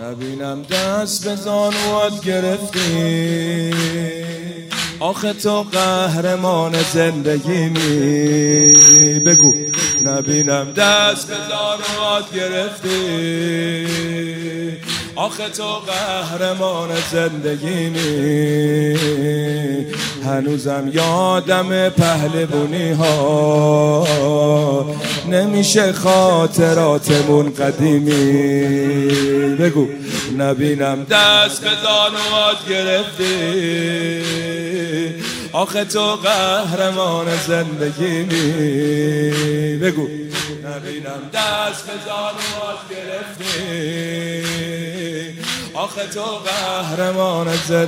نبینم دست به زانوات گرفتی، آخه تو قهرمان زندگیمی. بگو نبینم دست به زانوات گرفتی، آخه تو قهرمان زندگیمی. هنوزم یادم پهلوانی ها، نمیشه خاطراتمون قدیمی. بگو نبینم دست به زانوات گرفتی، آخه تو قهرمان زندگیمی. بگو نبینم دست به زانوات گرفتی، آخه تو قهرمان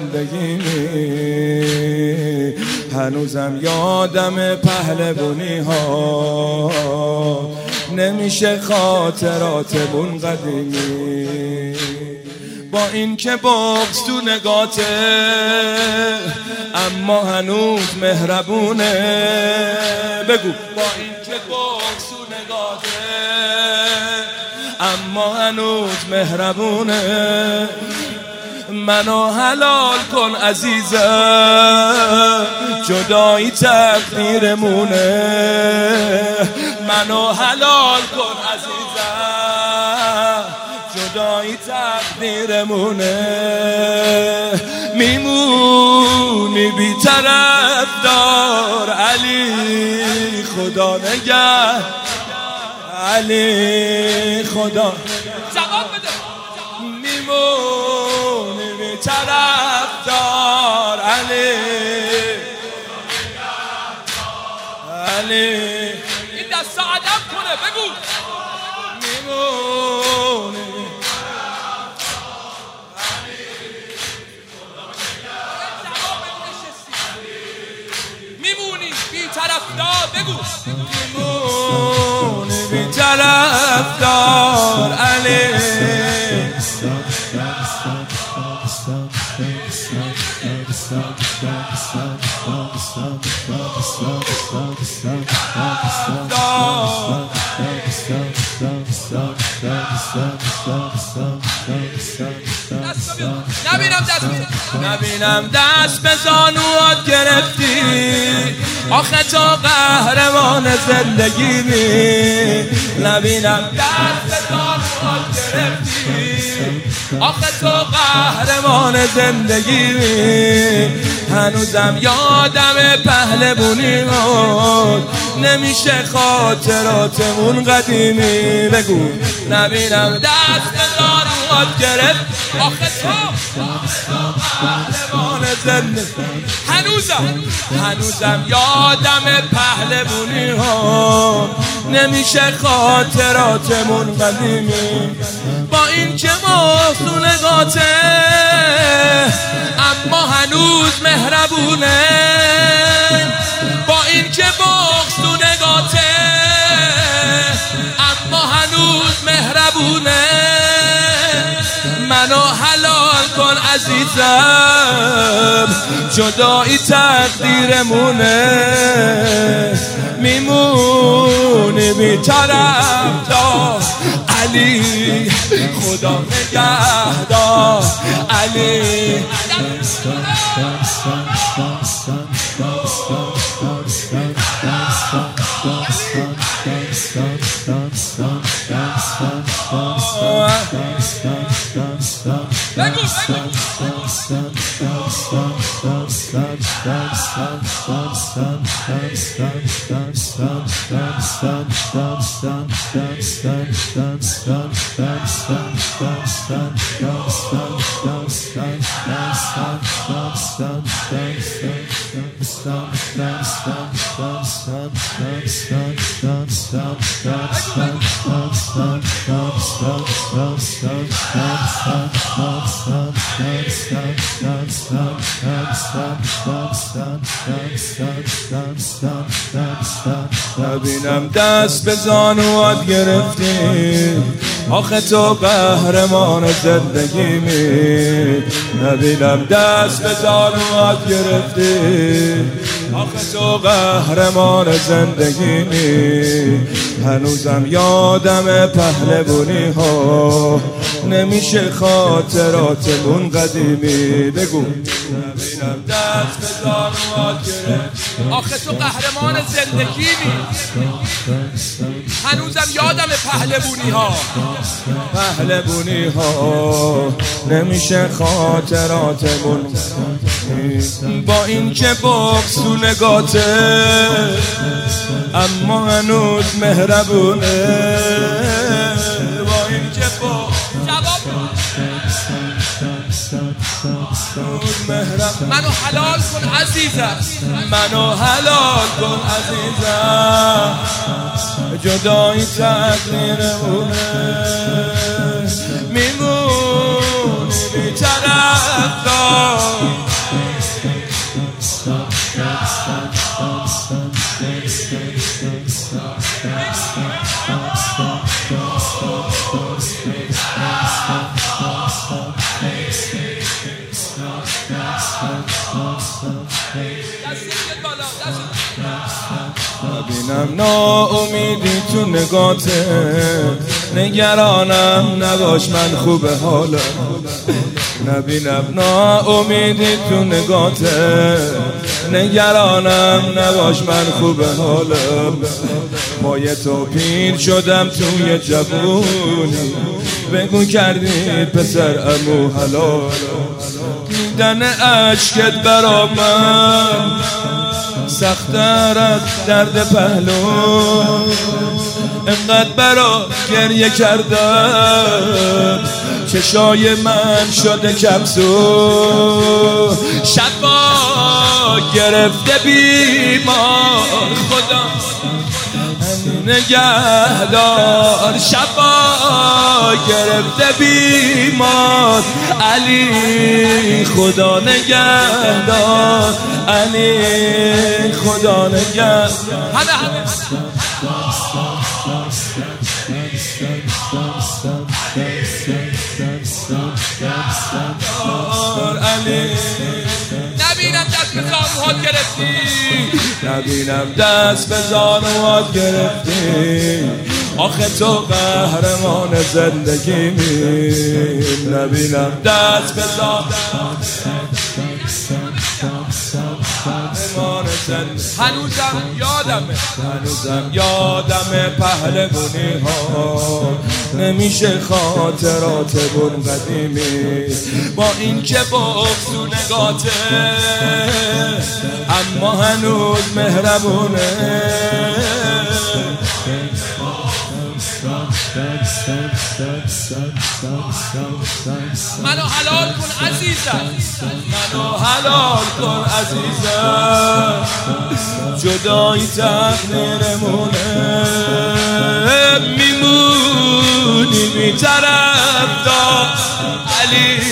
زندگیمی. هنوزم یادم پهلوانی ها، نمیشه خاطراتمون قدیمی. با این که بغض تو نگاته، اما هنوز مهربونه. بگو با این که بغض تو نگاته، اما هنوز مهربونه. منو حلال کن عزیزم، جدایی تقدیرمونه. منو حلال کن عزیزم، جدایی تقدیرمونه. میمونی بی طرفدار علی، خدا نگه علی، خدا جواب بده. میمونی بی طرفدار علی، علی. این دست ادب کنه. بگو میمونی میمونی بی طرفدار. بگو میمونی بی طرفدار علی. نبینم دست به زانوات گرفتی، آخه تو قهرمان زندگیمی. نبینم دست به زانوات گرفتی، آخه تو قهرمان زندگیمی. هنوزم یادم پهلوانی بود، نمیشه خاطراتمون قدیمی. بگو نبینم دست به زانوات گرفت، آخه تو قهرمان زندگی. هنوزم یادم پهلوانی ها، نمیشه خاطراتمون قدیمی. با این که تو نگاته، اما هنوز مهربونه. با این که تو نگاته، اما هنوز مهربونه. منو حلال کن عزیزم، جدایی تقدیرمونه. میمونی بی طرفدار علی، خدا نگهدار علی. نبینم دست به زانوات گرفتی، آخه تو قهرمان زندگیمی. نبینم دست به زانوات گرفتی، آخه تو قهرمان زندگیمی. هنوزم یادم پهلوانی ها، نمیشه خاطراتمون قدیمی. بگو نبینم دست بزار و آخه تو قهرمان زندگیمی، هنوزم یادم پهلوونی ها. پهلوونی ها نمیشه خاطراتمون با این که بغض تو نگاته اما هنوز مهربونه. با این که بغض منو حلال کن عزیزم، منو حلال کن عزیزم، جدایی تقدیرمونه، میمونی بی طرفدار. نبینم ناامیدی تو نگاته، نگرانم نباش من خوب حالم. نبینم ناامیدی تو نگاته، نگرانم نباش من خوب حالم. پای تو پیر شدم توی جوونی، بگو کردی پسر عمو حلال. دیدن عشقت برا من سخت‌تر از درد پهلو، انقدر برا گریه کردم چشای من شده کپسول. شبا گرفته بیمار خدا نگهدار، شبا گرفته بیمار علی خدا نگهدار، علی خدا نگهدار. نبینم دست به زانوهات گرفتی، نبینم دست به زانوهات گرفتی، آخه تو قهرمان زندگیمی. نبینم دست به زانوهات هنوزم یادمه پهلوونی ها نمیشه خاطراتمون قدیمی. با این که بغض تو نگاته اما هنوز مهربونه. منو حلال کن عزیزم، منو حلال کن عزیزم، جدایی تقدیرمونه، میمونی بی طرفدار علی.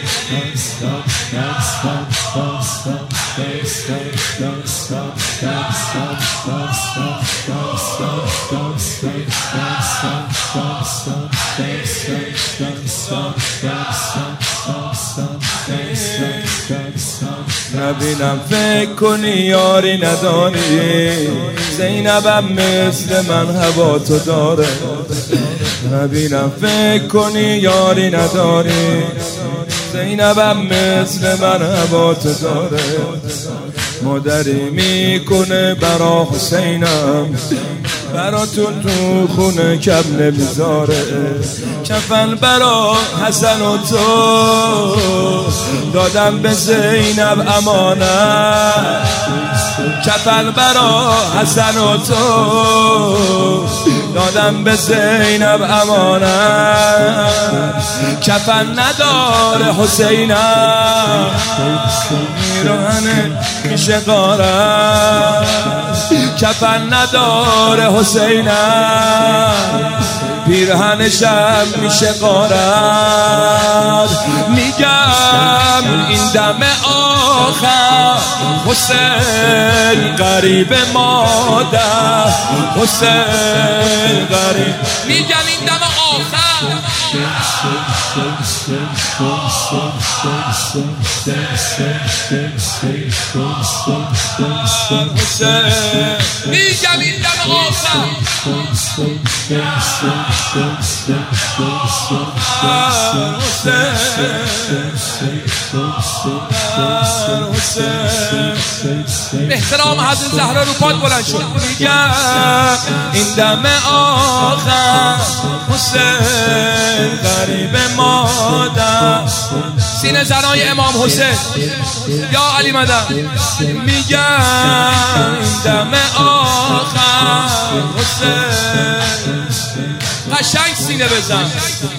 نبینم فکر کنی یاری نداری، زینبم مثل من هوا تو داره. نبینم فکر کنی یاری نداری، زینبم مثل من هوا تو داره. مادری میکنه برا حسینم، براتون تو خونه کم نمیذاره. کفن برا حسن و تو دادم به زینب امانت، کفن برا حسن و تو دادم به زینب امانت. کفن نداره حسینم، میرهنه میشه غارت. کفن نداره حسینم، پیرهنشم میشه غارت. میگم این دم آخر حسین غریب مادر، حسین غریب. میگم این دم آخر میگم این دم آخر به احترام حضرت زهرا رو پاد بلند شد. میگم این دم آخر حسین غریب مادر، سینه زنای امام حسین یا علی مدد. میگم این دم آخر حسین قشنگ سینه بزن.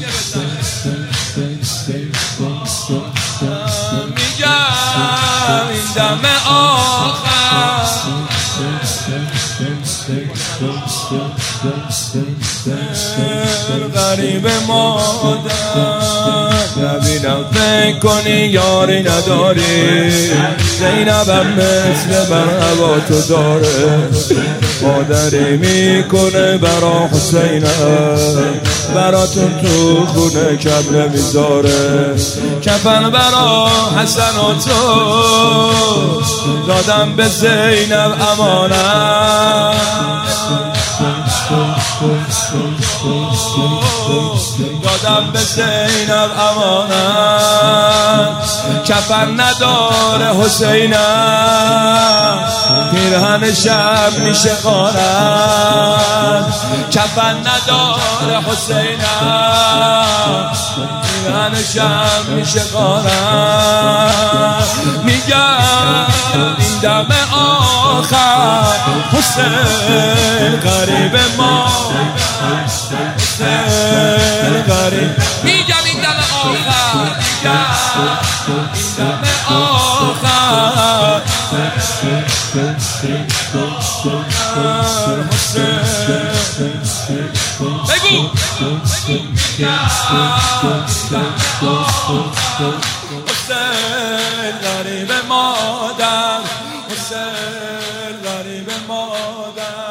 میگم این دم آخر غریب مادر، نبینم فکر کنی یاری نداری، زینبم مثل مرحبا تو داره، مادری میکنه برا حسینم، براتون تو خونه کم نمیذاره، کفن برا حسن و تو دادم به زینب امانت، دادم به زینب امانت، کفن نداره حسینم، پیرهن شب میشه غارت، کفن نداره حسینم، پیرهن شب میشه غارت. میگم این دم آخر حسین غریب ما، حسین غریب. میگم این دم آخر، این دم آخر بگو حسین غریب مادر، حسین غریب مادر.